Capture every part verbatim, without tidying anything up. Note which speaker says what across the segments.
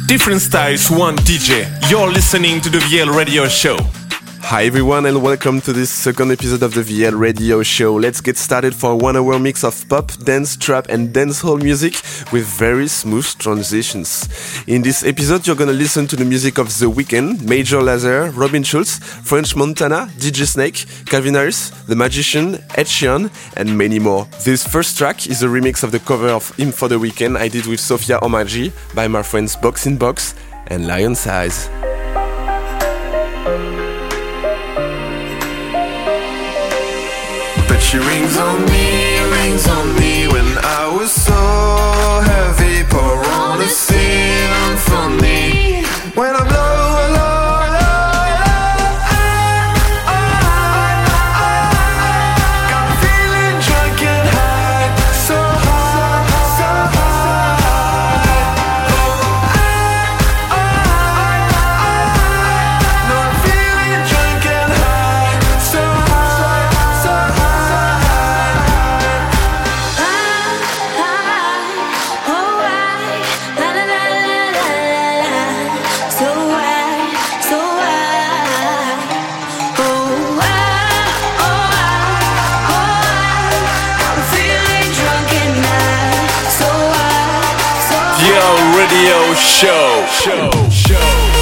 Speaker 1: Different styles, one D J. You're listening to the V L Radio Show.
Speaker 2: Hi everyone and welcome to this second episode of the V L Radio Show. Let's get started for a one hour mix of pop, dance, trap and dancehall music with very smooth transitions. In this episode you're gonna listen to the music of The Weeknd, Major Lazer, Robin Schulz, French Montana, D J Snake, Calvin Harris, The Magician, Ed Sheeran and many more. This first track is a remix of the cover of Him for The Weeknd I did with Sophia Omaji by my friends Box in Box and Lion Size.
Speaker 3: But she rings on me, rings on me when I was so heavy. Pour on a scene for me when I'm low, low, low, low. Got a feeling drunk and high, so high, so high. No, I'm feeling drunk and high, so high, so high.
Speaker 1: Radio Show. Show. Show.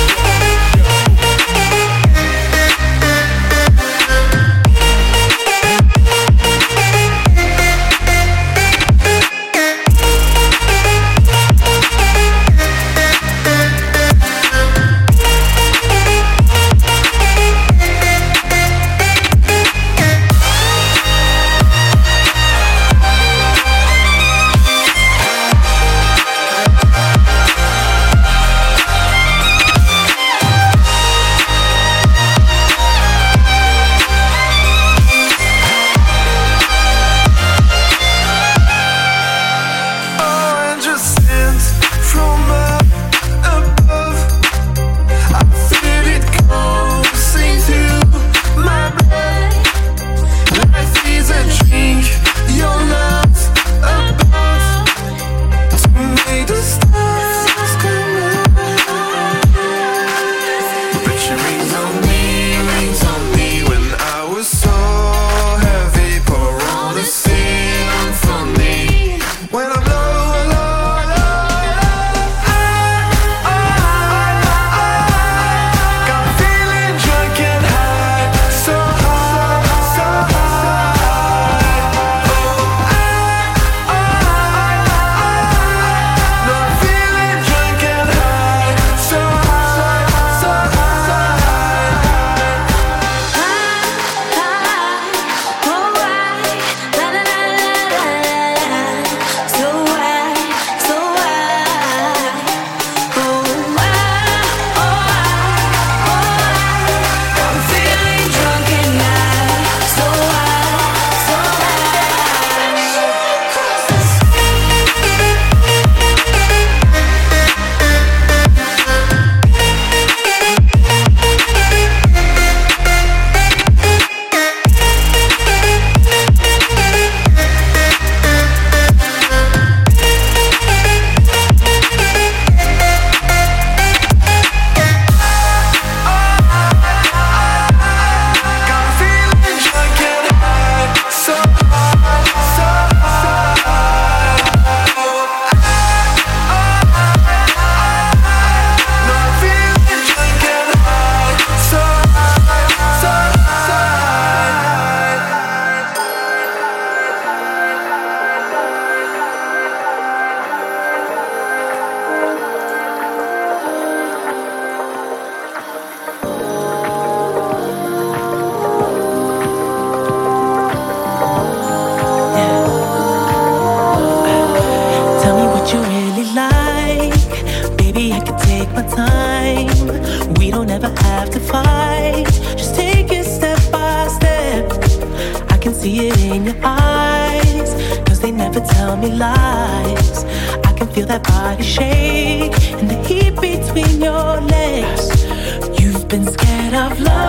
Speaker 4: see it in your eyes, 'cause they never tell me lies. I can feel that body shake and the heat between your legs. You've been scared of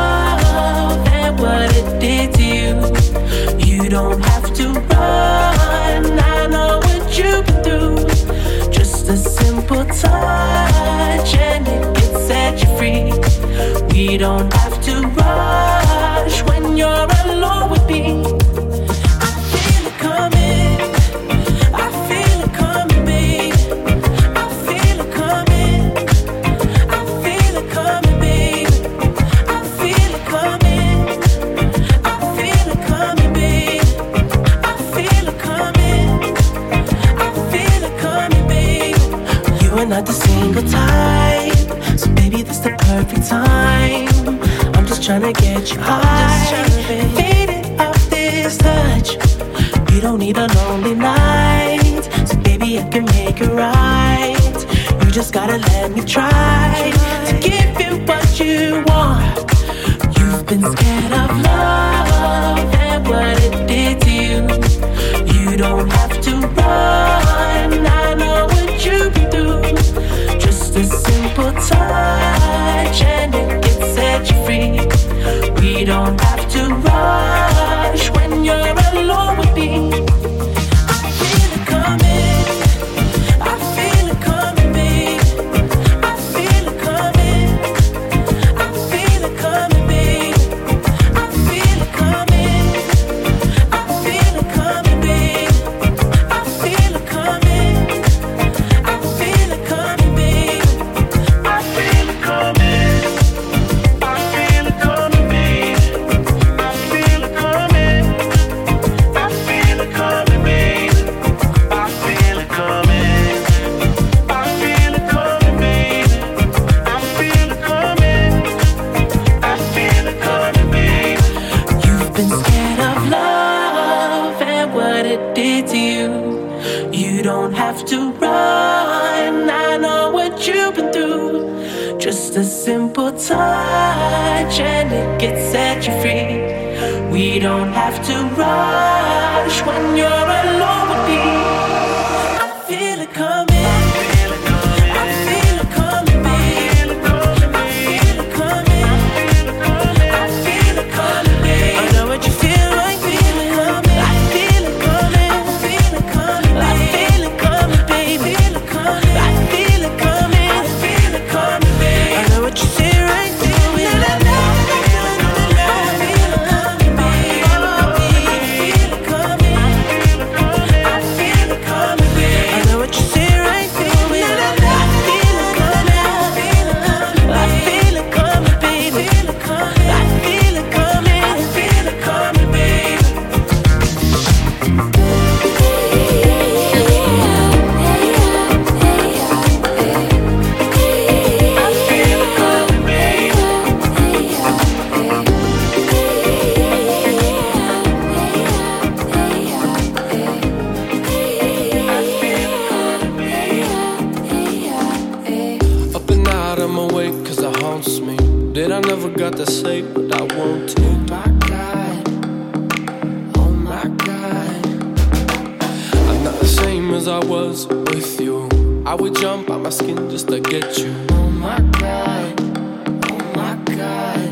Speaker 4: love and what it did to you. You don't have to run, I know what you've been through. Just a simple touch We don't have to rush when you're alone with me. I feel it coming, I feel it coming, babe. I feel it coming, I feel it coming, babe. I feel it coming, I feel it coming, babe. I feel it coming, I feel it coming, babe. You are not the single type, so baby, this the perfect time. I'm just tryna get you high, faded off this touch. We don't need a lonely night, so baby, I can make it right. You just gotta let me try to give you what you want. You've been scared of love and what it did to you. You don't have to run, I know what you've been through. Just a simple touch and it can set you free. We don't have to rush when you're alone with me. I feel it coming, I feel it coming, babe. I feel it coming, I feel it coming, babe. I feel it coming, I feel it coming, babe. I feel it coming, I feel it coming, babe. I feel it coming, I feel it coming, babe. I feel it coming, I feel it coming, babe. I feel it coming, I feel it coming, babe. I feel it coming, I feel it coming, babe. You've been scared of love and what it did to you. You don't have to run, I know what you've been through. Just a simple touch and it gets set you free. We don't have to rush when you're alone with me. I feel it coming, I feel it coming, babe. I feel it coming, I feel it coming, babe. I know what you feel like, feel it coming. I feel it coming, I feel it coming, I feel it coming, baby. I feel it coming, I feel it coming, babe. I know what you say right there.
Speaker 5: Did I never got to say what I want to? Oh my God, oh my God, I'm not the same as I was with you. I would jump out my skin just to get you. Oh my God, oh my God,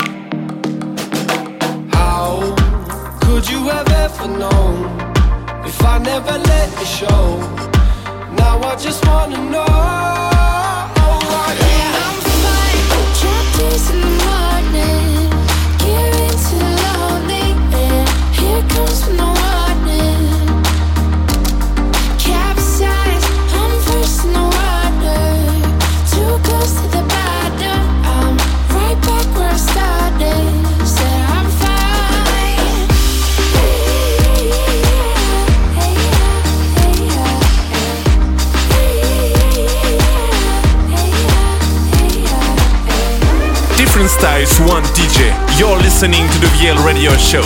Speaker 5: how could you have ever known if I never let you show? Now I just wanna know.
Speaker 6: In the morning, gear into the lonely, and here comes from the warning. Capsize, I'm first in the water, too close to the bottom. I'm right back where I started. Said I'm fine. Hey, yeah, hey, yeah, hey, yeah, hey,
Speaker 1: Different styles, one D J. You're listening to the V L Radio Show.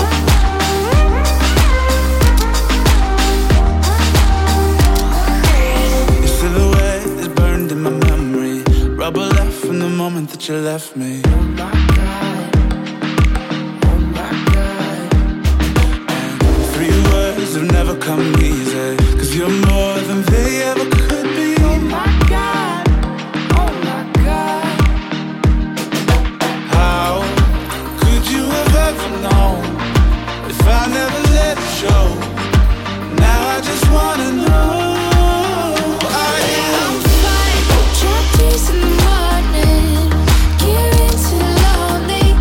Speaker 3: Your silhouette is burned in my memory. Rubber left from the moment that you left me.
Speaker 5: Oh my God, oh my God.
Speaker 3: And three words have never come easy, 'cause you're more than they ever could be.
Speaker 5: Oh my God, oh my God.
Speaker 3: How could you have ever known if I never let it show? Now I just wanna know. I am
Speaker 6: fine. Drop days in the morning, gear into the lonely,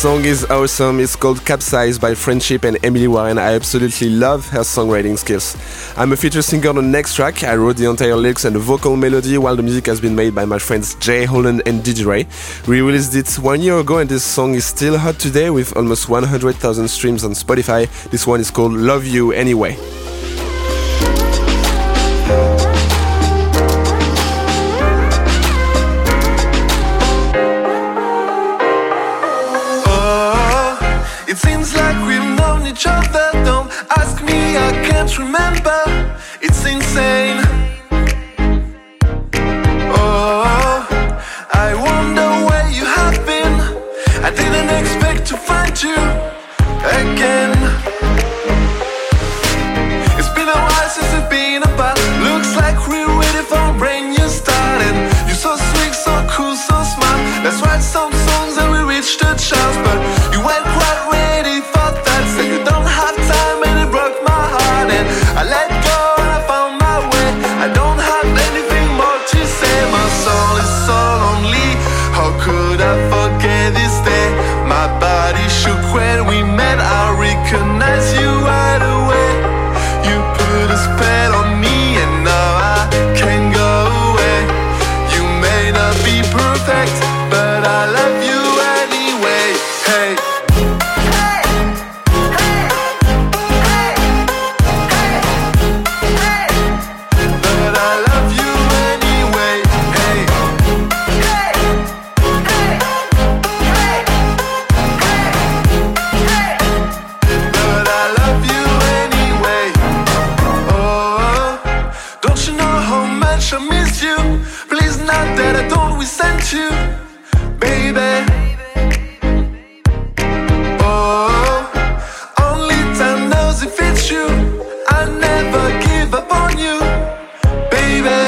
Speaker 2: song is awesome. It's called Capsize by Friendship and Emily Warren. I absolutely love her songwriting skills. I'm a feature singer on the next track. I wrote the entire lyrics and the vocal melody, while the music has been made by my friends Jay Holland and D J Ray. We released it one year ago and this song is still hot today with almost one hundred thousand streams on Spotify. This one is called Love You Anyway.
Speaker 3: It seems like we've known each other. Don't ask me, I can't remember. It's insane. Oh, I wonder where you have been. I didn't expect to find you again. It's been a while since it's been about. Looks like we're ready for a brand new start. And you're so sweet, so cool, so smart. Let's write some songs and we reach the charts. But you weren't quite ready for that. So you don't have time and it broke my heart. And I let go and I found my way. I don't have anything more to say. My soul is so lonely. How could I forget this day? My body shook when we met. I recognize you right away. You put a spell on me and now I can't go away. You may not be perfect, but I love you anyway. Hey. But I love you anyway. Hey. But I love you anyway. Oh, don't you know how much I miss you? Please, not that I don't resent you, baby. Oh, only time knows if it's you. I never give up on you, baby.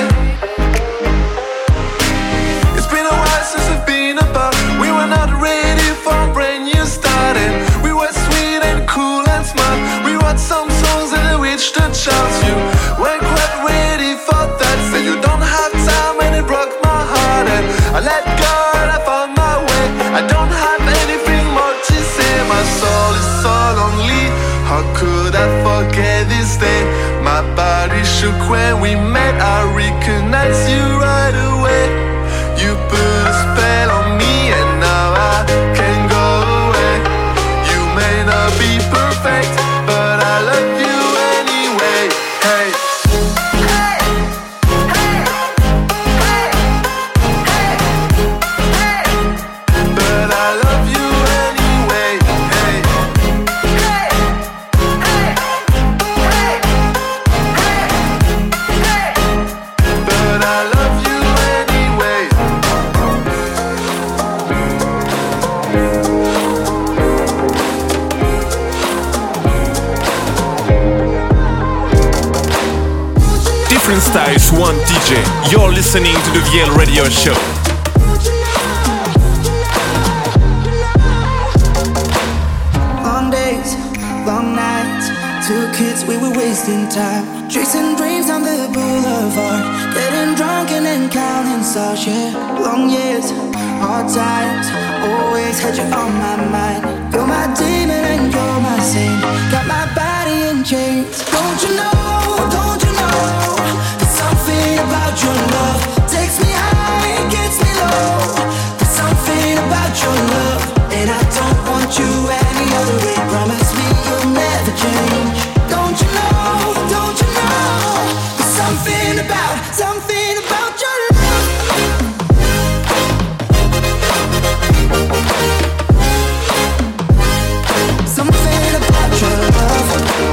Speaker 3: It's been a while since we've been apart. We were not ready for a brand new start. And we were sweet and cool and smart. We wrote some songs and they reached the charts. You weren't quite ready for that. So you don't have time and it broke my heart. And I let go and I found my way. I don't have anything more to say. My soul is so lonely. How could I forget this day? My body shook when we met. I recognize you right away. You put a spell on me and now I can't go away. You may not be perfect, but I love you anyway. Hey. But I love you anyway. Hey. But I love you anyway.
Speaker 1: Different styles, one D J. You're listening to the V L Radio Show.
Speaker 7: Long days, long nights, two kids, we were wasting time, chasing dreams on the boulevard, getting drunk and then counting stars, yeah. Long years, hard times, always had you on my mind. You're my demon and you're my saint, got my body in chains. Don't you know, don't you know, there's something about your love, takes me high, gets me low. There's something about your love, and I don't want you any other way. Promise me you'll never change. Don't you know, don't you know, there's something about, something about your love. Something about your love.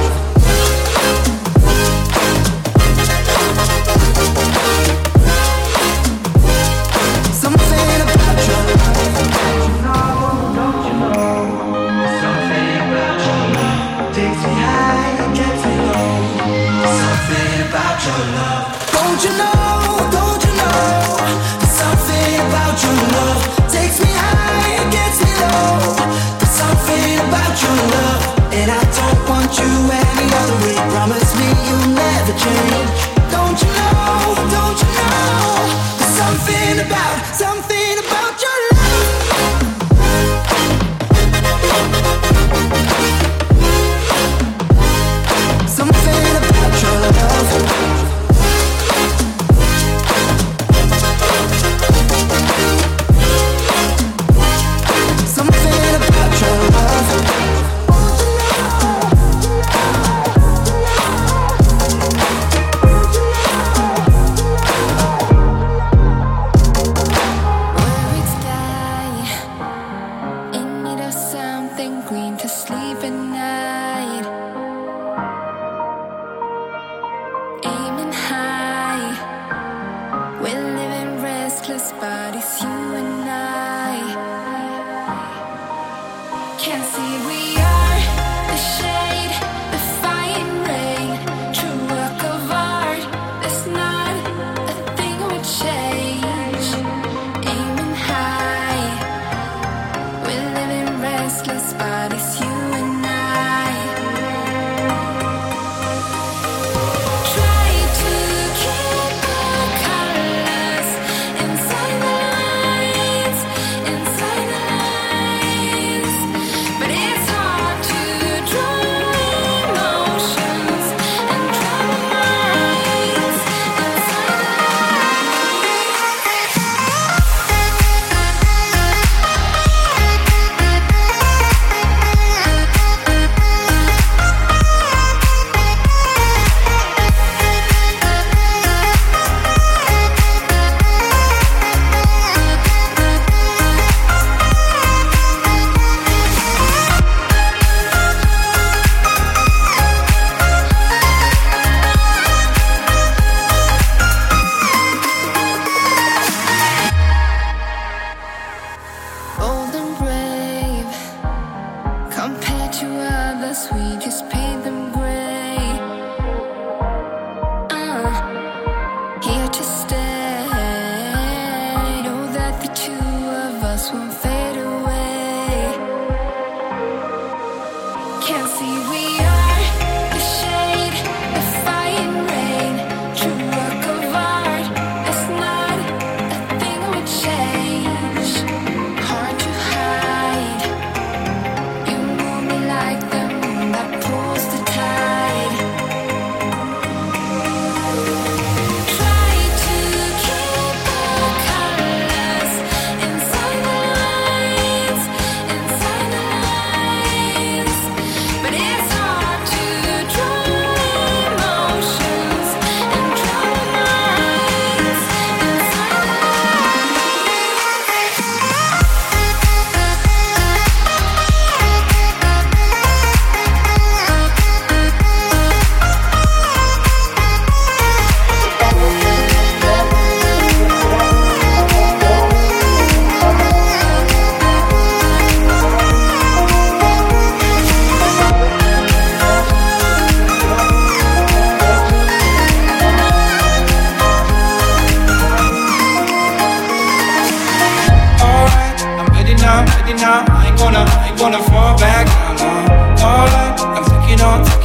Speaker 7: Something about your love. Don't you know, something about your love takes me high and gets me low. Something about your love. Don't you know, don't you know, something about your love takes me high and gets me low. There's something about your love, and I don't want you any other way. Promise me you'll never change. Don't you know, don't you know, there's something about, something about your love.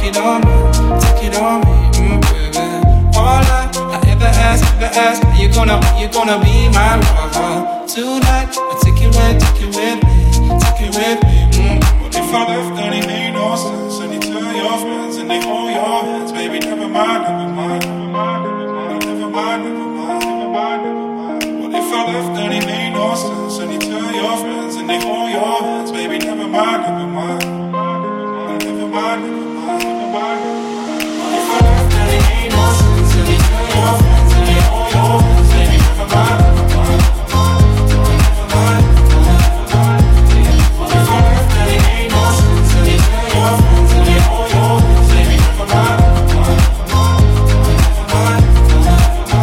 Speaker 8: take it on me, take it on me, mm, baby. All I, I ever ask, ever ask, are you gonna, are you gonna be my lover tonight? I take it with, take it with me, take it with me. Mm. What if I left and it made no sense? And you tell your friends and they hold your hands, baby. Never mind, never mind, never mind, never mind, never mind, never mind, never mind, never mind. What if I left and it made no sense? And you tell your friends and they hold your hands, baby. Never mind, never mind, never mind, never mind, never mind. What if I left and it made no sense? And you tell your friends and they hold your hands, baby. Never mind, never mind, never mind, never mind. What if I left and it made no sense? And you tell your friends and they hold your hands, baby. Never mind, never mind, never mind, never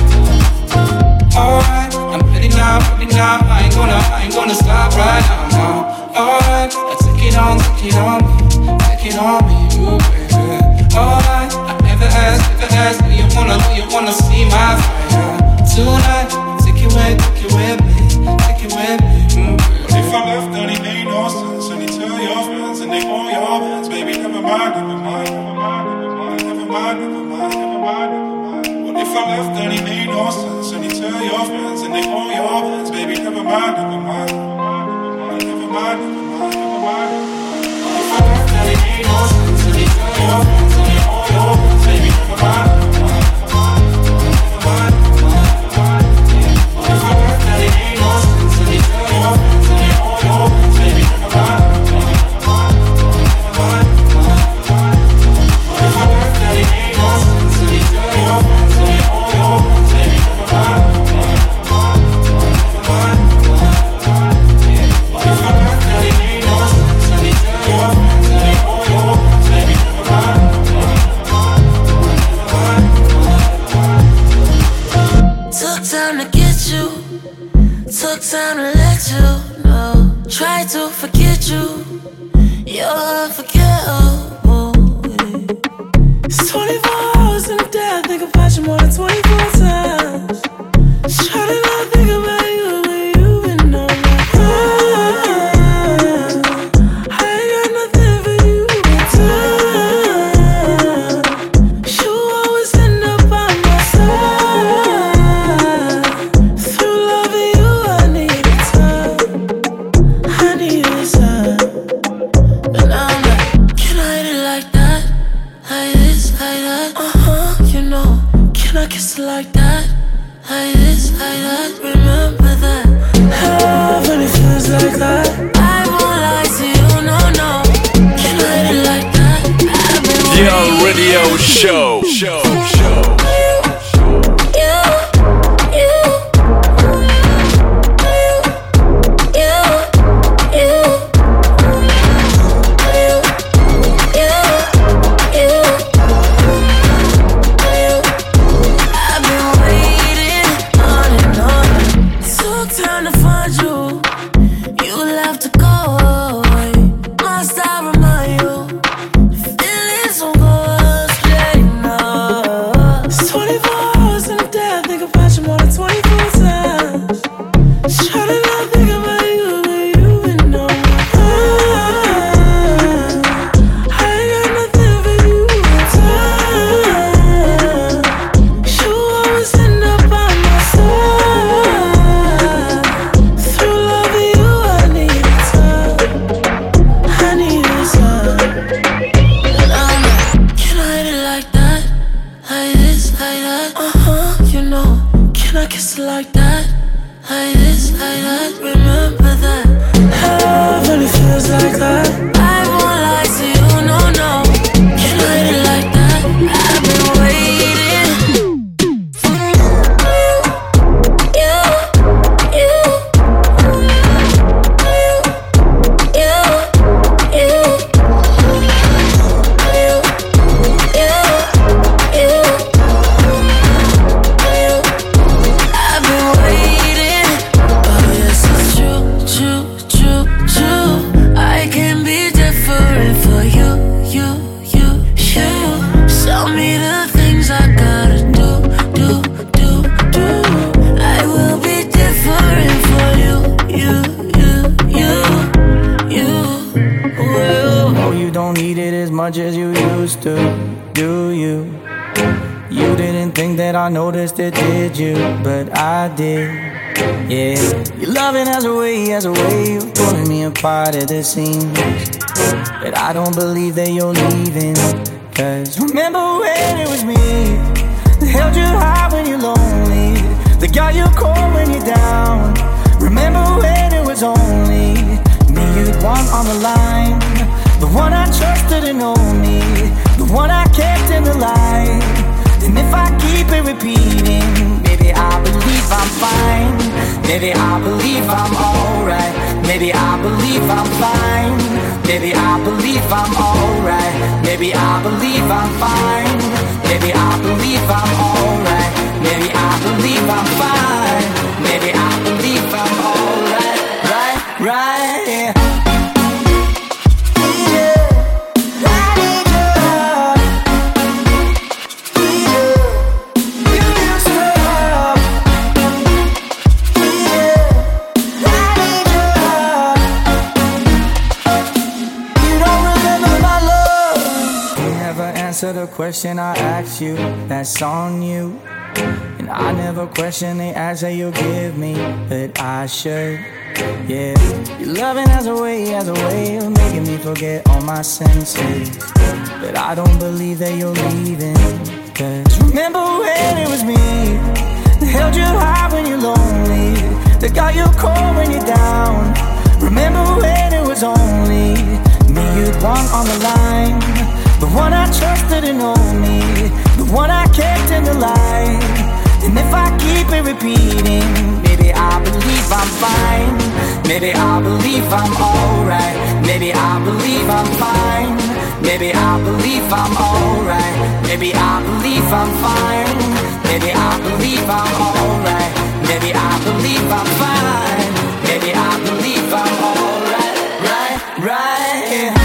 Speaker 8: mind. Alright, I'm ready now, ready now. I ain't gonna, I ain't gonna stop right now, now. Alright, I take it on, take it on me, take it on me, ooh baby. Alright, I never ask, never ask, do you wanna, do you wanna see my fire tonight? Take it with, take it with me, take it with me, ooh baby. What if I left and it made no sense? And you tell your friends and they hold your hands, baby. Never mind, never mind, never mind, never mind, never mind, never mind, never mind. What if I left and it made no sense? And you tell your friends and they hold your hands, baby. Never mind, never mind, never mind, never mind, never mind. What if I left and it made no sense? And you tell your friends and they hold your hands, baby. Never mind, never mind, never mind, never mind. What if I left and it made no sense? And you tell your friends and they hold your hands, baby. Never mind, never mind, never mind, never mind. What if I left and it made no sense? And you tell your friends and they hold your hands, baby. Never mind, never mind, never mind, never mind. What if I left and it made no sense? And you tell your friends and they hold your hands, baby. Never mind, never mind, never mind, never mind.
Speaker 6: Took time to get you, took time to let you know. Try to forget you, you're unforgettable. It's twenty-four hours in a day, I think about you more than twenty-four times. Try to not think about you, but you've been on my mind. I ain't got nothing for you but time. You always end up by my side. Through loving you, I needed time. I needed time. But now I'm like, can I hit it like that? Like this, like that? Uh-huh, you know. Can I kiss it like that? Like this, like that? Remember that? Love when it feels like that. I won't lie to you, no, no. Can I hit it like that? I've been
Speaker 1: V L
Speaker 6: waiting.
Speaker 1: Radio Show. Show. Show.
Speaker 6: Time to find you, you left to go. Must I remind you, feeling so good, straight enough. It's twenty-four hours in a day, I think about you more than twenty-four times. Try to not think about you, but you've been on my mind. I ain't got nothing for you but time. You always end up by my side. Through loving you, I needed time. I needed time. And I'm like, can I hit it like that? Like this, like that? Uh-huh, you know. Can I kiss it like that? Like this, like that? Remember that? Love when it feels like that. I won't lie to you, no, no. Can I hit it like that? I've been waiting. I've been waiting. Oh yes, it's true, true, true, true. I can be different for you, you, you, you. Tell me the things I gotta do, do, do, do. I will be different for you, you, you, you, you. Well,
Speaker 9: No, you don't need it as much much as you used to, do you? You didn't think that I noticed it, did you? But I did, yeah. Your loving has a way, has a way of pulling me apart at the seams. But I don't believe that you're leaving. Cause remember when it was me that held you high when you're lonely, that got you cold when you're down. Remember when it was only me you'd want on the line, the one I trusted and know me, the one I kept in the light. And if I keep it repeating, maybe I believe I'm fine. Maybe I believe I'm alright. Maybe I believe I'm fine. Maybe I believe I'm alright. Maybe I believe I'm fine. Maybe I believe I'm alright. Maybe I believe I'm fine. Maybe I believe I'm alright. Right, right, yeah. Answer the question I asked you, that's on you. And I never question the answer you give me, but I should, yeah. Your loving has a way, has a way of making me forget all my senses. But I don't believe that you're leaving. Cause remember when it was me that held you high when you're lonely, that got you cold when you're down. Remember when it was only me you'd want on the line, the one I trusted and know me, the one I kept in the light. And if I keep it repeating, maybe I believe I'm fine. Maybe I believe I'm alright. Maybe I believe I'm fine. Maybe I believe I'm alright. Maybe I believe I'm fine. Maybe I believe I'm alright. Maybe I believe I'm fine. Maybe I believe I'm alright. Right, right, yeah.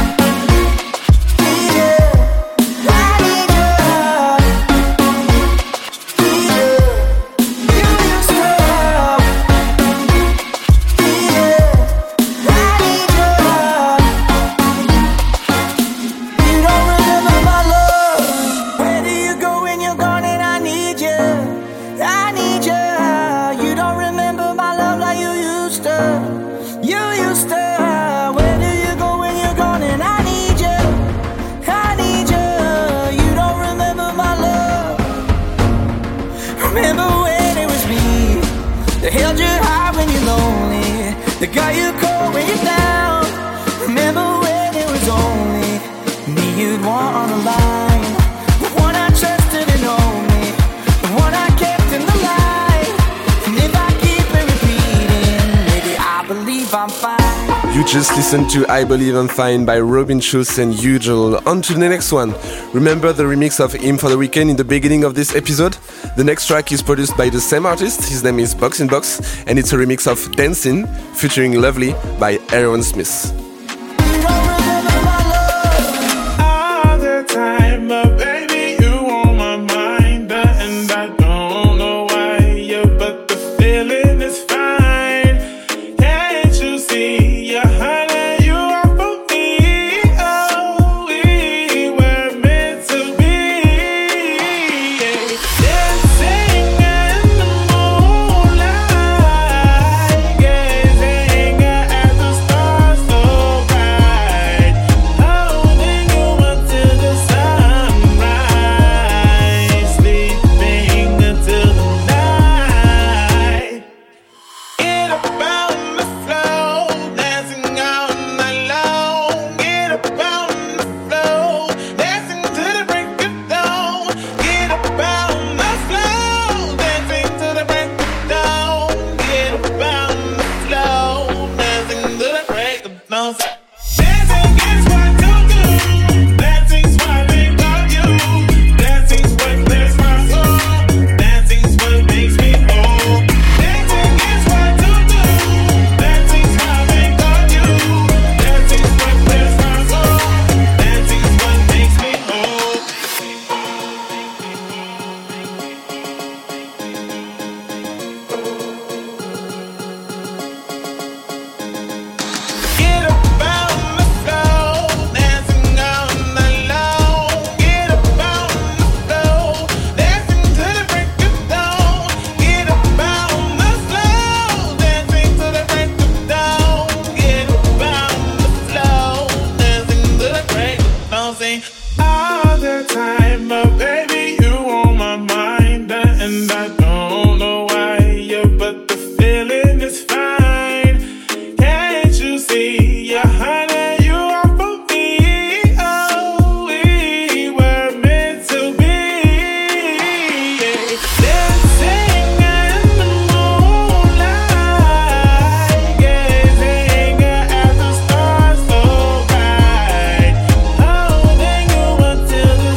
Speaker 9: That got you cold when you're down. Remember when it was only me you'd want on the line, the one I trusted and know me, the one I kept in the light. And if I keep it repeating, maybe I believe I'm fine.
Speaker 2: You just listened to I Believe I'm Fine by Robin Schulz and Ujel. On to the next one. Remember the remix of Him for the Weekend in the beginning of this episode? The next track is produced by the same artist, his name is Box in Box, and it's a remix of Dancing featuring Lovely by Aaron Smith.
Speaker 8: All the time, but baby, you on my mind, and I don't know why, yeah, but the feeling is fine. Can't you see, yeah, honey, you are for me. Oh, we were meant to be. Dancing in the moonlight, gazing at the stars so all the time, but baby, you on my mind, and I don't know why, yeah, but the feeling is fine. Can't you see, yeah, honey, you are for me. Oh, we were meant to be. Yeah. Dancing in the moonlight, gazing at the stars so bright, holding you until the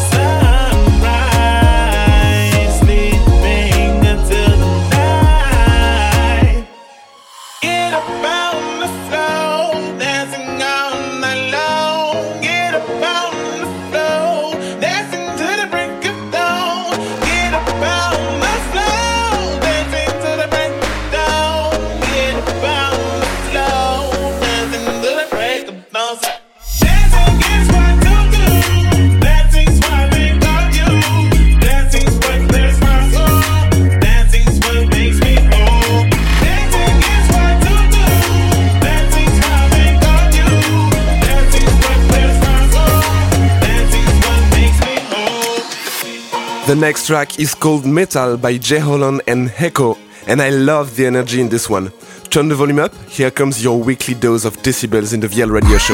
Speaker 8: sunrise, sleeping until the night. Get up on the floor, dancing all night long. Get up on the floor, dancing to the break of dawn. Get up on the floor, dancing to the break of dawn. Get up on the floor, dancing to the break of dawn. Dancing is what to do. Dancing's what we love you. Dancing's what clears my soul. Dancing's what makes me whole. Dancing is what to do. Dancing's what we love you. Dancing's what clears my soul. Dancing's what makes me whole.
Speaker 2: The next track is called Metal by Jay Holland and Heko, and I love the energy in this one. Turn the volume up, here comes your weekly dose of decibels in the V L Radio Show.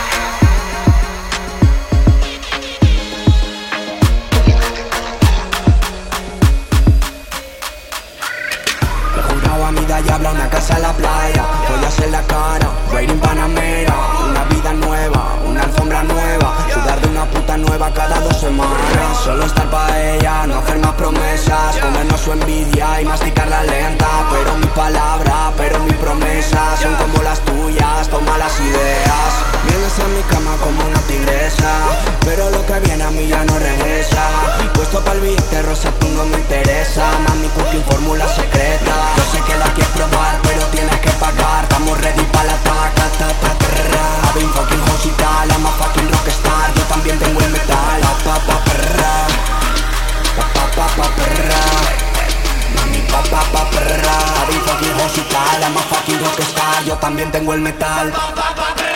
Speaker 10: Le juraba a mi diabla una casa en la playa, joyas en la cara, rating Panamera, una vida nueva, una alfombra nueva, sudar de una puta nueva cada dos semanas, solo estar pa' ella, no hacer más promesas, comernos su envidia y masticarla lenta, pero mis palabras, pero mis promesas son como las tuyas, toma las ideas, vienes a mi cama como una tigresa, pero lo que viene a mí ya no regresa, puesto pa'l billete rosa tú no me interesa, mami cooking fórmula secreta, yo sé que la quieres probar pero tienes que pagar, estamos ready pa' la taca, ta ta perra, I've been fucking hospital, I'm a fucking rockstar, yo también tengo el metal, pa pa pa perra, pa pa pa pa perra, mami pa pa pa perra, I've been fucking hospital, I'm a fucking rockstar, yo también tengo el metal, pa pa pa perra.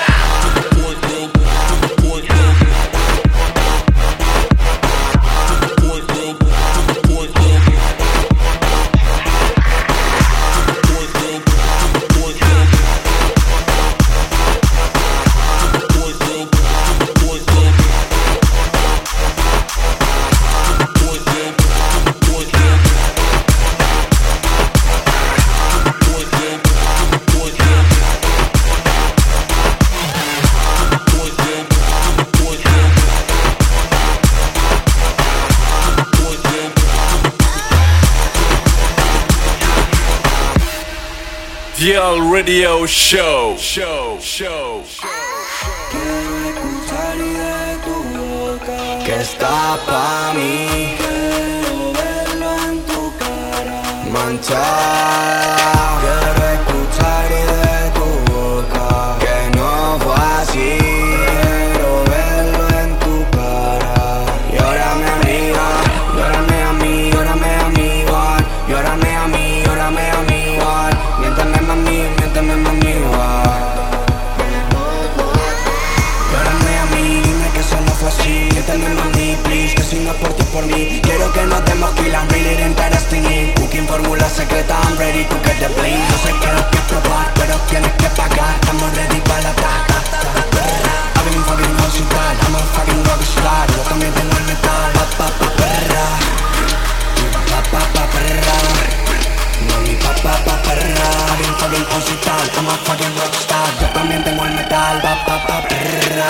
Speaker 1: V L Radio Show. Show, show, show.
Speaker 10: Quiero escuchar y de tu boca que está pa' mí. Quiero verlo en tu cara manchada. Quiero escuchar y de tu boca que no fue así. Quiero verlo en tu cara. Llórame amiga, llórame a mí, llórame a mí igual. Llórame a mí, llórame a mí igual. Miénteme mami, miénteme mami igual. Llórame a mí, dime que eso no fue así. Miénteme mami, please, que si no es por ti por mí. Quiero que nos demos kill, I'm really interesting in cooking fórmula secreta, I'm ready to get the bling. No sé qué lo que probar, pero tienes que pagar. Estamos ready para la taca. I've been fucking hospital, I'm a fucking rockstar. Yo también tengo el metal, pa pa pa perra. Pa pa pa perra. Mami pa pa pa perra. I've been fucking hospital, I'm a fucking rockstar. Yo también tengo el metal, pa pa pa perra.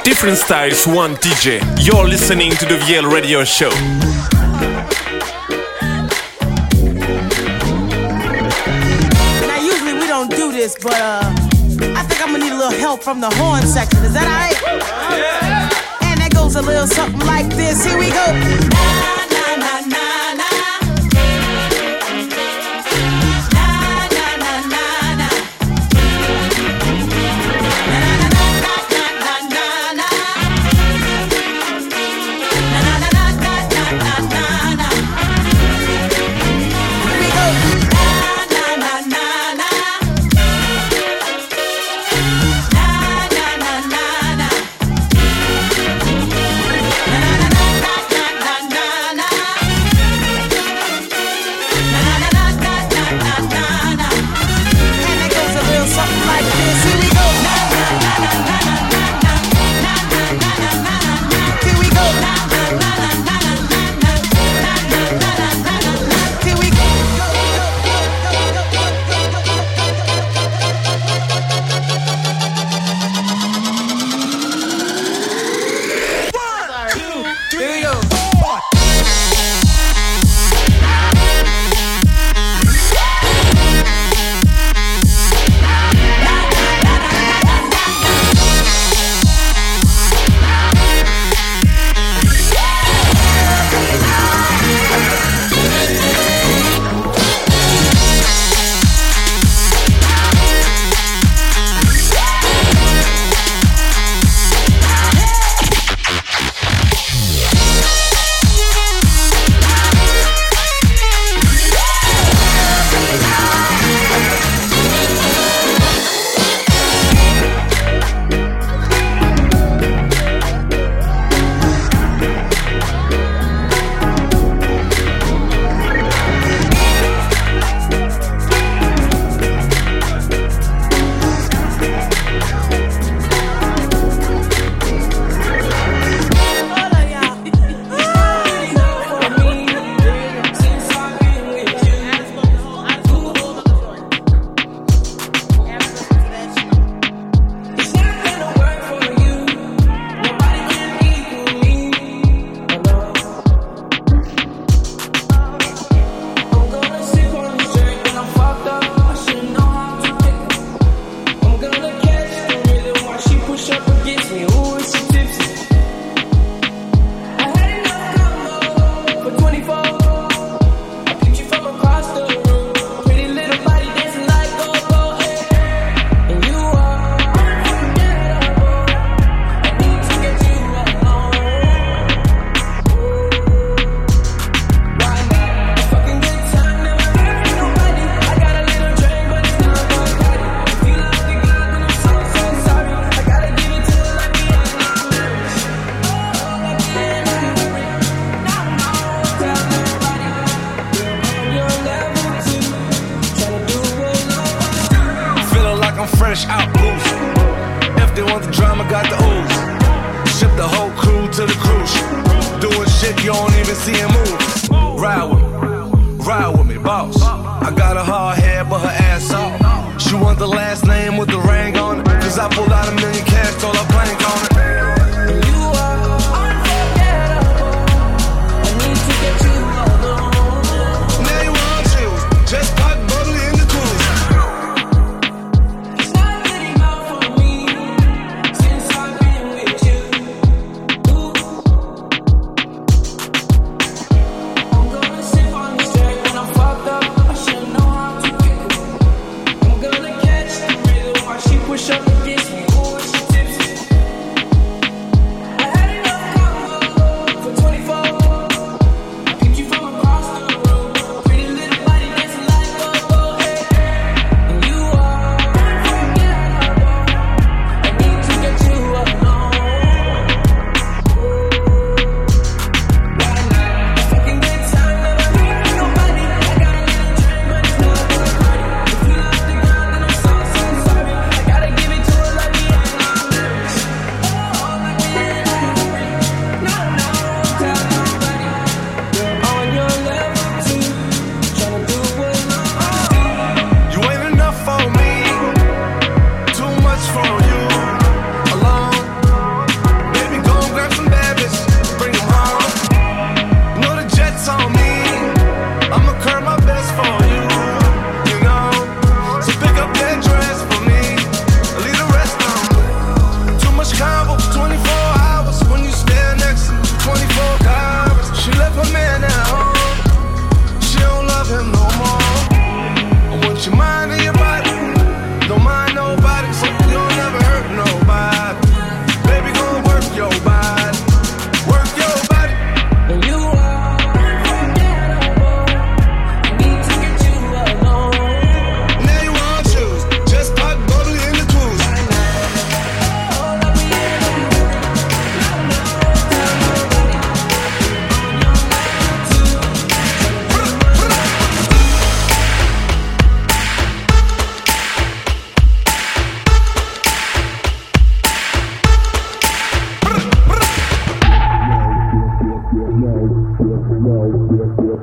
Speaker 1: Different styles, one D J. You're listening to the V L Radio Show.
Speaker 11: Now usually we don't do this, but uh, I think I'm gonna need a little help from the horn section. Is that alright? Yeah. And that goes a little something like this. Here we go. Na na na na na.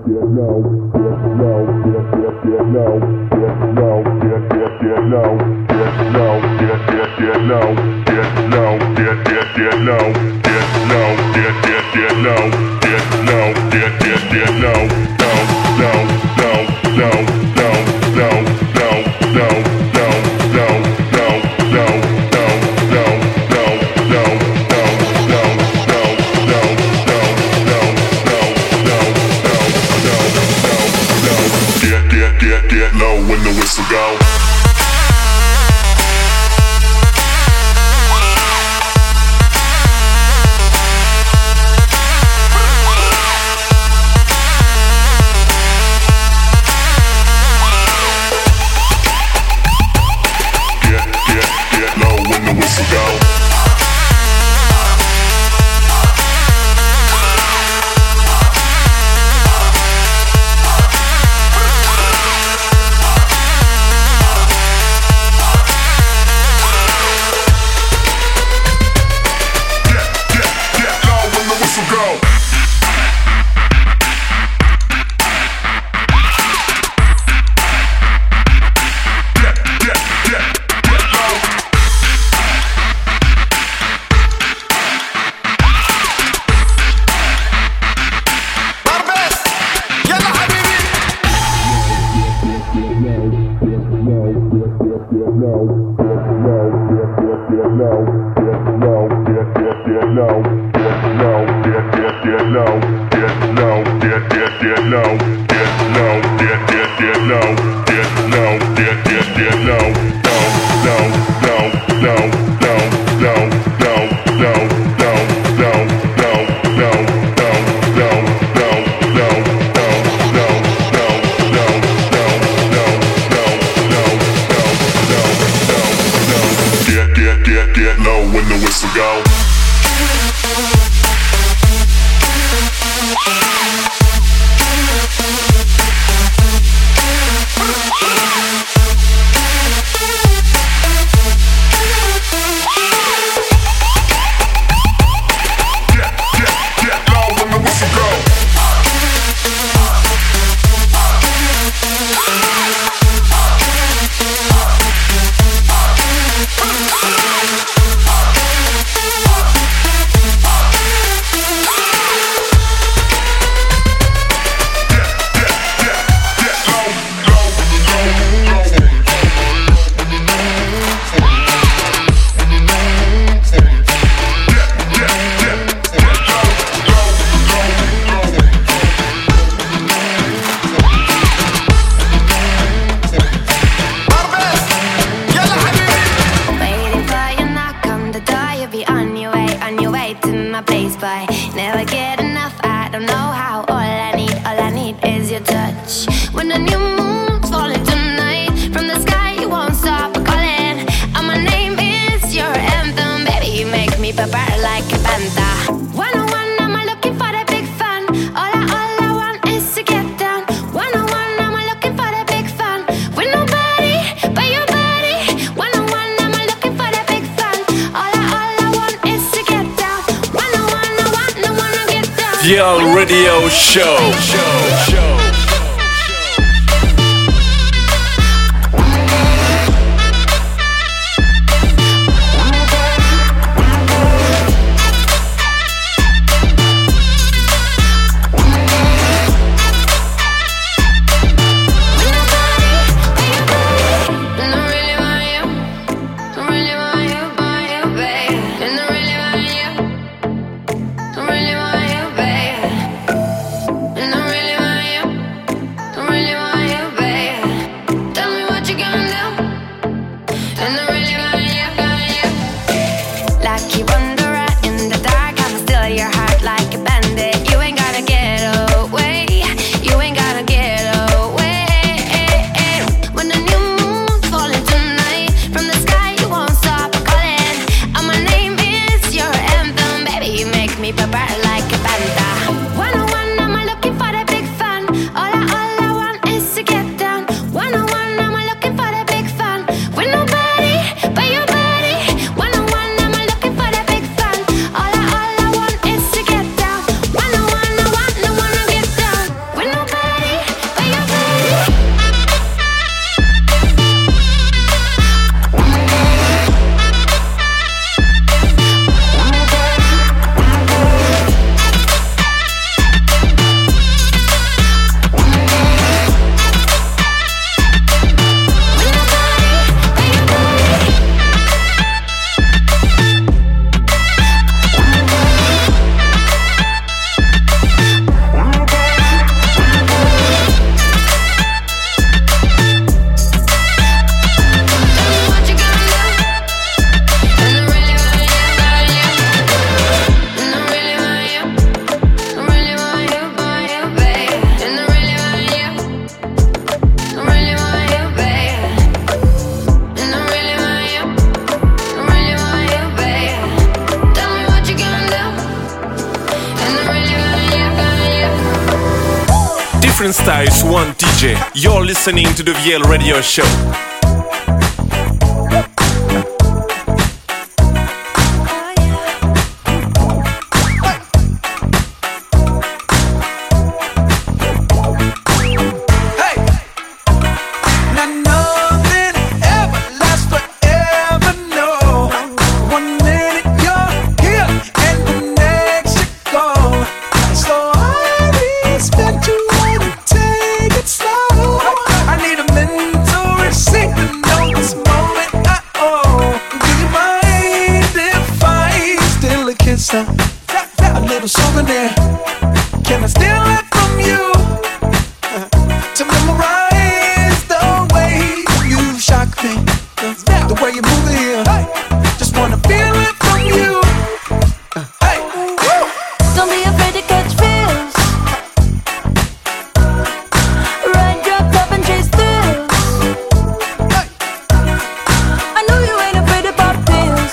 Speaker 1: V L Radio Show. show, show.
Speaker 6: Really want you, babe. And I really want
Speaker 1: Different styles, one D J. You're listening to the V L Radio Show.
Speaker 8: A little souvenir. Can I steal it from you? To memorize the way you shock me, the way you move it here. Just wanna feel it from you. Hey,
Speaker 6: don't be afraid to catch feels. Ride your cup and chase thrills. I know you ain't afraid to pop pills.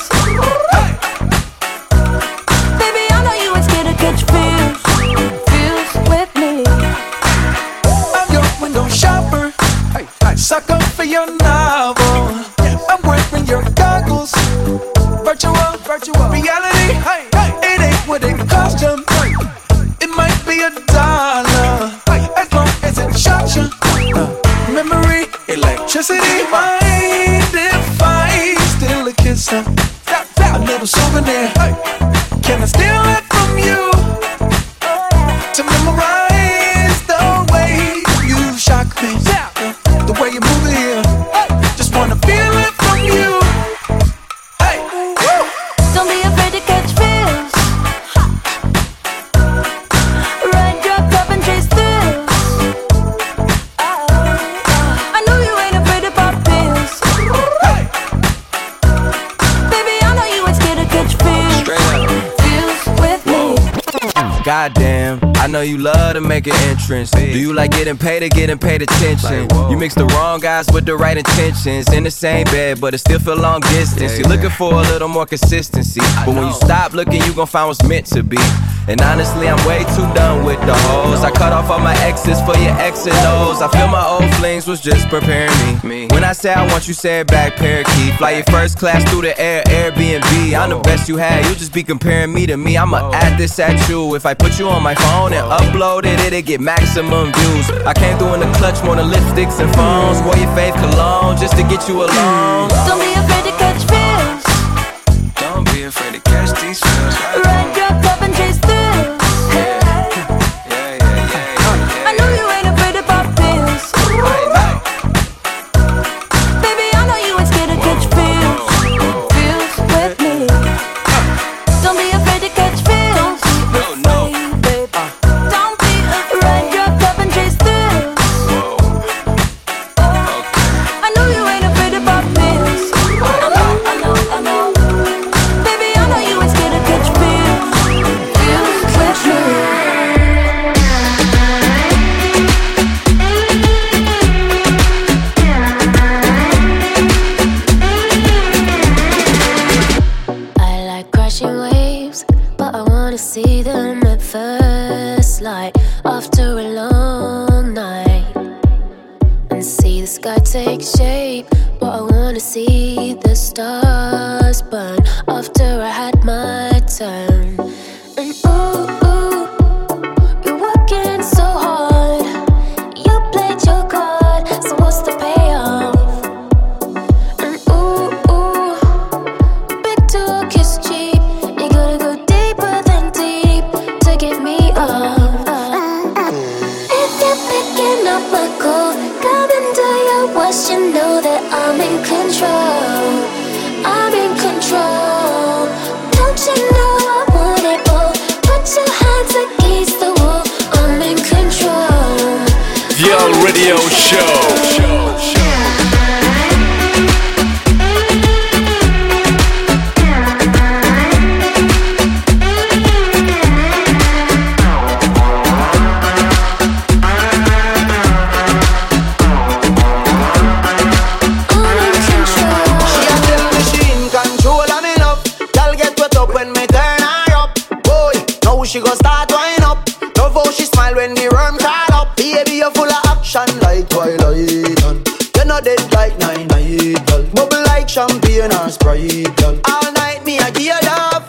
Speaker 6: Baby, I know you ain't scared to catch feels. Feels with me.
Speaker 8: I'm your window shopper. Sucker for your novel. I'm wearing your goggles. Virtual, virtual reality. It ain't what it cost you. It might be a dollar, as long as it shocks you. Memory, electricity. Mind if I steal a kiss? A little souvenir. Can I steal it from you? To memorize the way you shock me, the way you move it here. Just wanna feel it from you. Hey,
Speaker 6: don't be afraid to catch feels. Ride your cup and chase thrills. I know you ain't afraid to pop pills. Baby, I know you ain't scared to catch feels. Feels with me.
Speaker 12: Goddamn, I know you love to make an entrance. Do you like getting paid or getting paid attention? You mix the wrong guys with the right intentions. In the same bed, but it still feel long distance. You're looking for a little more consistency, but when you stop looking, you gon' find what's meant to be. And honestly, I'm way too done with the hoes. I cut off all my exes for your X and O's. I feel my old flings was just preparing me. When I say I want you, say it back, parakeet. Fly your first class through the air, Airbnb. I'm the best you had, you just be comparing me to me. I'ma add this at you. If I put you on my phone and upload it, it'll get maximum views. I came through in the clutch, more than lipsticks and phones. Wore your fave cologne just to get you alone.
Speaker 6: Don't be afraid to catch feels.
Speaker 12: Don't be afraid to catch these feels.
Speaker 6: Ride your cup and chase thrills. I know you ain't afraid to pop pills. Baby, I know you ain't scared to catch feels. Feels with me. Don't be afraid to catch feels.
Speaker 12: No, no.
Speaker 6: Don't be afraid. Ride your cup and chase thrills. I know you ain't afraid to pop pills. I know, I know, I know. Baby, I know you ain't scared to catch feels. Feels with me. I like crashing waves, but I wanna see them at first light after a long night. And see the sky take shape, but I wanna see the stars burn after I had my turn. And ooh, ooh, you're working so hard. You played your card, so what's the payoff? And ooh, ooh, big talk is cheap. You gotta go deeper than deep to get me off. If you're picking up my call, come and do your worst. You know that I'm in control. I'm in control. Don't you know I want it all? Put your hands against the wall. I'm in control.
Speaker 1: V L Radio Show.
Speaker 10: She a tell me she in control of me love. Girl get wet up when me turn her up. Boy, now she go start wind up. Love how she smile when the worm call up. Baby, you champagne or Sprite, girl. All night me I give you love.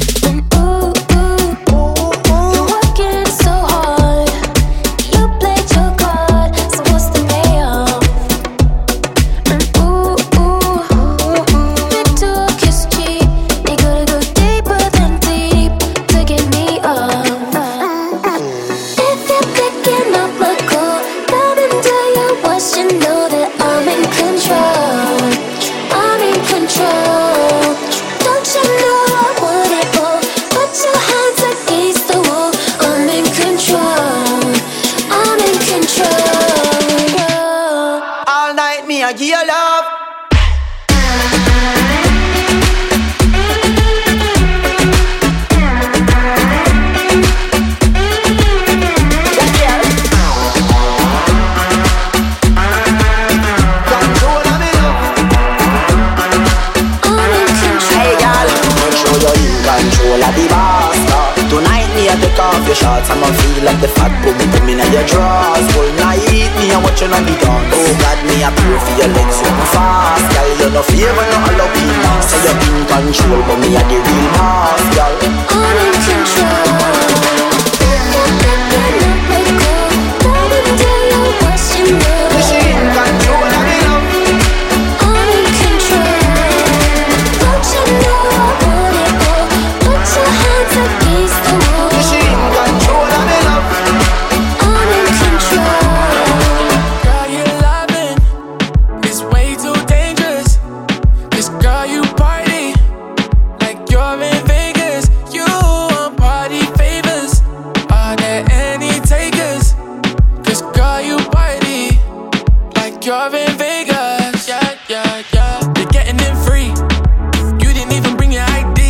Speaker 7: I give you love.
Speaker 10: Take off your shorts, I'ma feel like the fat boom boom in your drawers. Whole night, me a watching on the dance. Oh God, me a pray for your legs so fast, girl. You no favor, no Halloween. Say you're in control, but me a the real boss, girl.
Speaker 6: I'm in control.
Speaker 10: She in control of me love.
Speaker 6: I'm in control. Don't you know I want it all? Put your hands against the wall.
Speaker 10: She in control of me love.
Speaker 6: I'm in control.
Speaker 5: Girl, your loving is way too dangerous. 'Cause girl, you party like you're in Vegas. You want party favors. Are there any takers? 'Cause girl, you party like you're in Vegas. Yeah, yeah, yeah. You're getting in free. You didn't even bring your I D.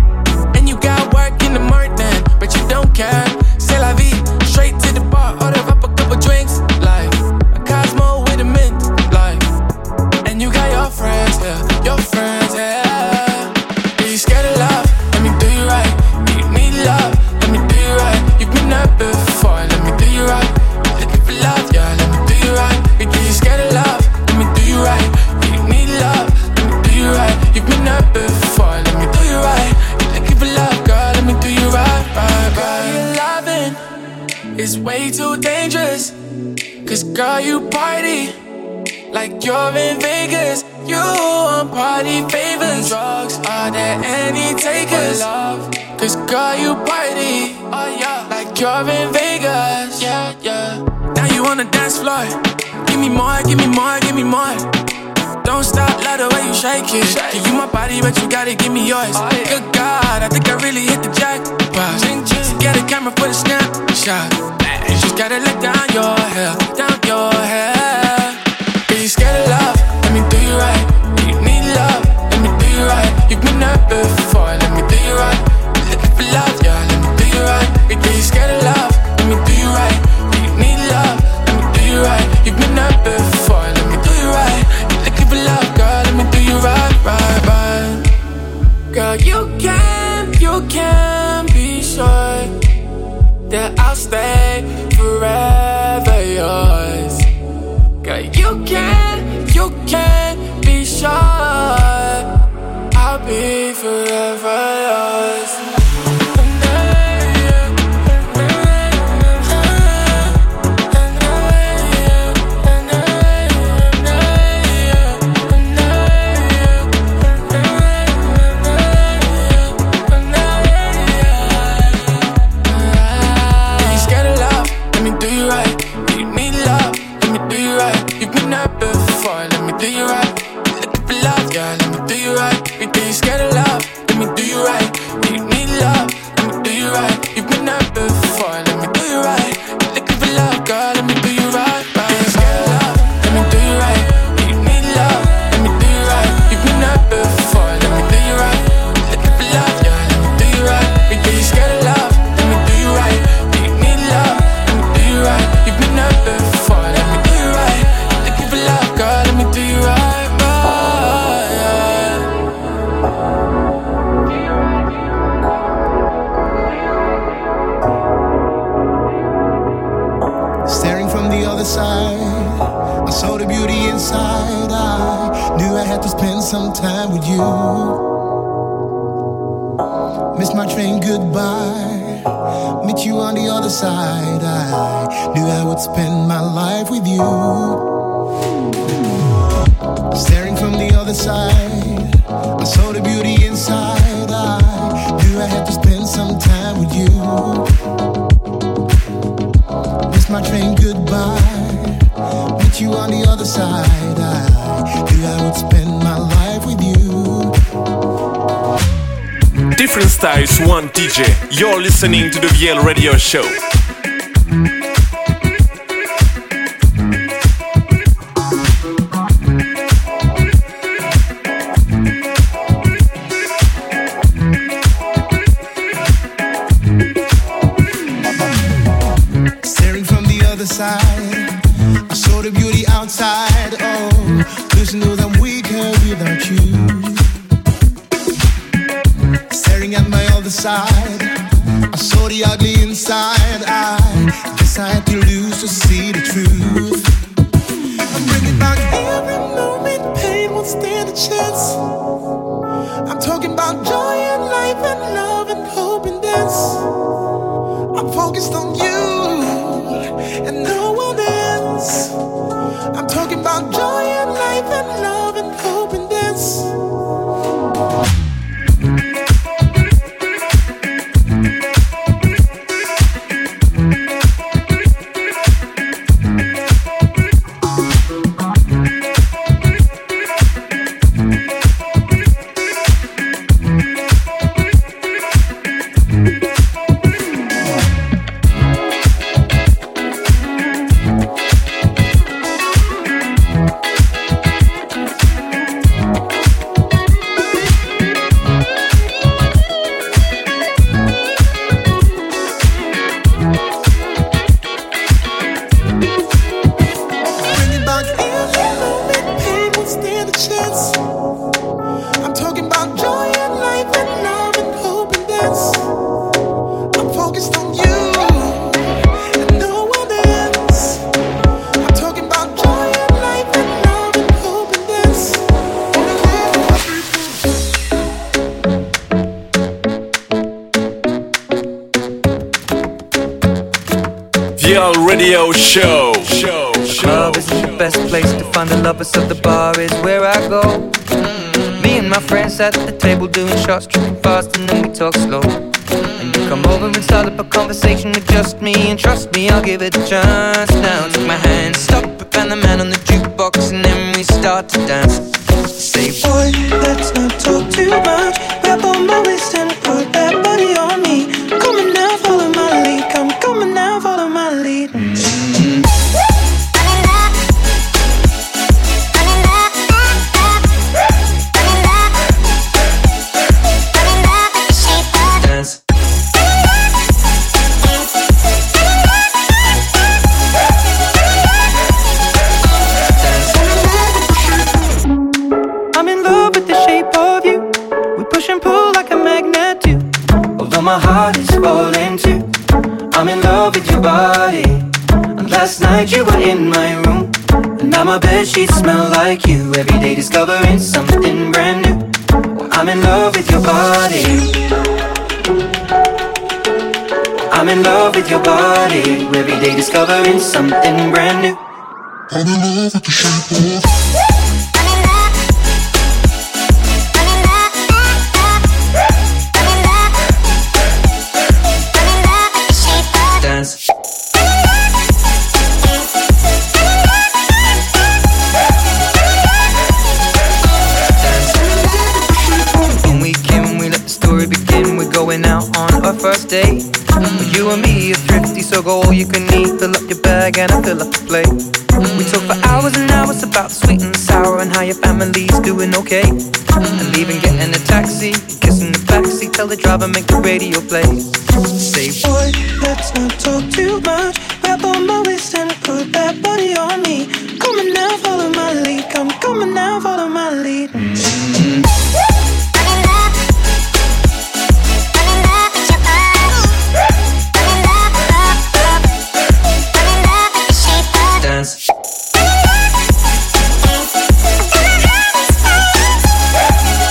Speaker 5: And you got work in the morning, but you don't care. C'est la vie. Straight to the bar, order up a couple drinks. Like a Cosmo with a mint. Like, and you got your friends, yeah. Your friends, yeah. Are you scared of love? Let me do you right. Do you need love? Let me do you right. You've been there before. Let me do you right. You're looking for love, yeah. Let me do you right. Are you scared of love? Let me do you right. Do you need love? Let me do you right. You've been there before. Let me do you right. You're looking for love, girl. Let me do you right, right, right. Your loving is way too dangerous. 'Cause girl, you party like you're in Vegas. You want party favors. Drugs, are there any takers? Love, 'cause girl, you party, oh yeah, like you're in Vegas. Yeah, yeah. Now you on the dance floor. Give me more, give me more, give me more. Don't stop, love the way you shake it. Give you my body, but you gotta give me yours. Good God, I think I really hit the jackpot. So get a camera for the snapshot. You just gotta let down your hair, down your hair. Are you scared of love? Let me do you right. Do you need love? Let me do you right. You've been there before. Let me do you right. You're looking for love, yeah. Let me do you right. Are you scared of love? Let me do you right. Do you need love? Let me do you right. You've been there before. Let me do you right. You're looking for love, girl. Let me do you right, right, right. Girl, you can, you can be sure that I'll stay forever yours. Girl, you can, you can be sure I'll be forever yours. Do you right? You looking for love, yeah. Let me do you right. Are you scared of love? Let me do you right. Do you need love? Let me do you right. You've been there before. Let me do you right. You looking for love, girl? Let me do you right. Are you scared of love? Let me do you right. Do you need love? Let me do you right. You've been there before. Let me do you right. You looking for love, yeah. Let me do you right. Are you scared of love? Let me do you right. Do you need love? Let me do you right. You've been there before. Let me do you right. You looking for love, girl? Let me do you right.
Speaker 13: sometime with you. Miss my train goodbye. Meet you on the other side. I knew I would spend my life with you. Staring from the other side, I saw the beauty inside. I knew I had to spend some time with you. Miss my train goodbye. Meet you on the other side. I knew I would spend my life with you.
Speaker 1: Different styles, one D J. You're listening to the V L Radio Show.
Speaker 13: Staring from the other side, I saw the beauty outside. Oh, listen to them weaker without you. Staring at my other side, I saw the ugly inside. I guess I had to lose to see the truth. I'm bringing back every moment, pain won't stand a chance. I'm talking about joy and life and love and hope and dance. I'm focused on you and no one else. I'm talking about joy and life and love and hope and dance.
Speaker 1: V L Radio Show. Show.
Speaker 14: The club isn't the best place to find the lovers, so the bar is where I go. Mm-hmm. Me and my friends at the table doing shots, tripping fast, and then we talk slow. Mm-hmm. And you come over and start up a conversation with just me, and trust me, I'll give it a chance. Now take my hand, stop it, and the man on the jukebox, and then we start to dance. Say, boy, let's not talk too much. Grab on my waist and put that body on me. Come on now, follow my lead. Come, come on now, follow my lead. Mm-hmm. My heart is falling too. I'm in love with your body. And last night you were in my room, and now my bedsheets smell like you. Every day discovering something brand new. I'm in love with your body. I'm in love with your body. Every day discovering something brand new. I'm in love with the shape of dance. When we came, we let the story begin. We're going out on our first date. But you and me are thrifty, so go all you can eat. Fill up your bag and I fill up the plate. We talk for hours and hours about the sweet and sour and how your family's doing okay. And leaving, getting a taxi, kissing the backseat, tell the driver make the radio play. Say, boy, let's not talk too much. Grab on my waist and put that body on me. Come on now, follow my lead. Come, come on now, follow my lead. Mm-hmm. Dance.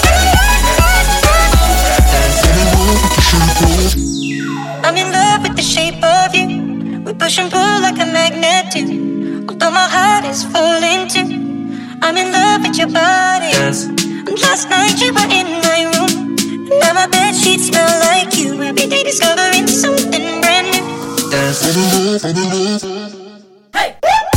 Speaker 15: is falling too. I'm in love with your body. Dance. And last night you were in my room. And now my bed sheets smell like you. Every day discovering something brand new. Dance. Hey!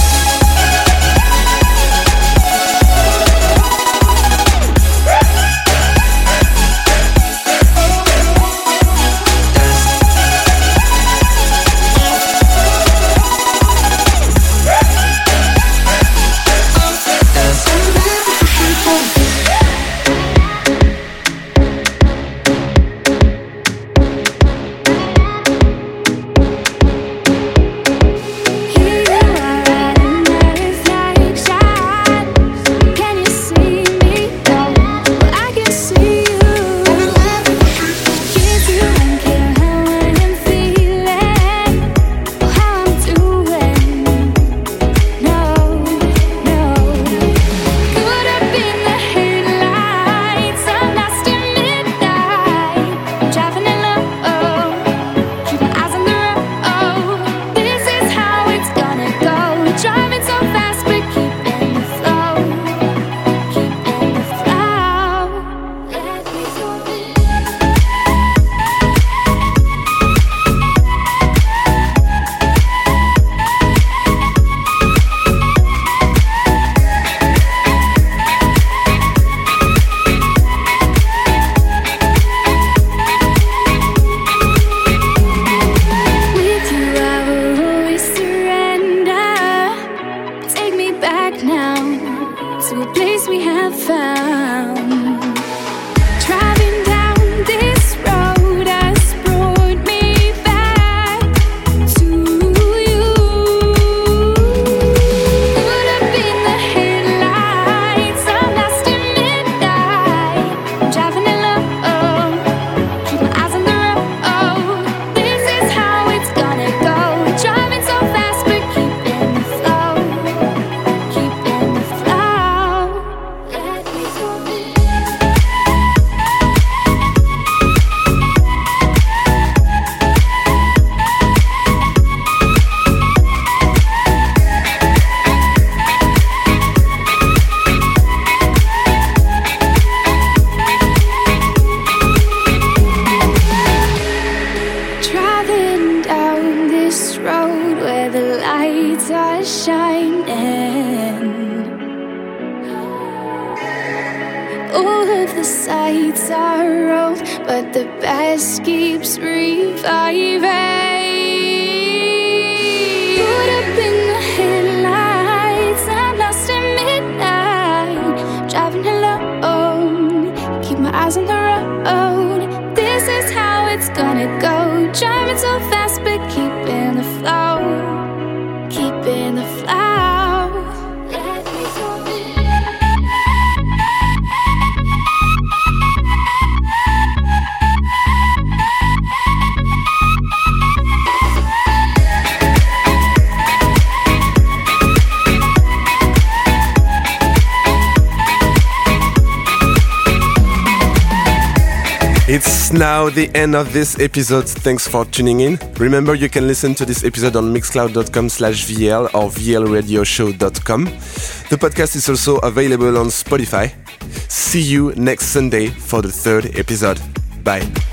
Speaker 2: It's now the end of this episode. Thanks for tuning in. Remember, you can listen to this episode on mixcloud.com slash VL or vlradioshow dot com. The podcast is also available on Spotify. See you next Sunday for the third episode. Bye.